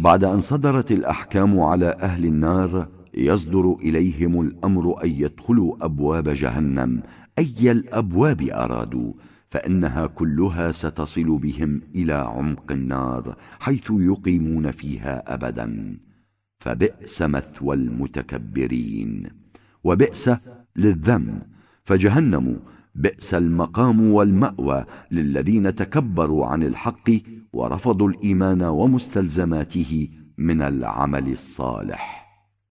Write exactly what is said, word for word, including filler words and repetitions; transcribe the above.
بعد أن صدرت الأحكام على أهل النار يصدر إليهم الأمر أن يدخلوا أبواب جهنم أي الأبواب أرادوا، فإنها كلها ستصل بهم إلى عمق النار حيث يقيمون فيها أبدا، فبئس مثوى المتكبرين. وبئس للذم، فجهنم بئس المقام والمأوى للذين تكبروا عن الحق ورفضوا الإيمان ومستلزماته من العمل الصالح.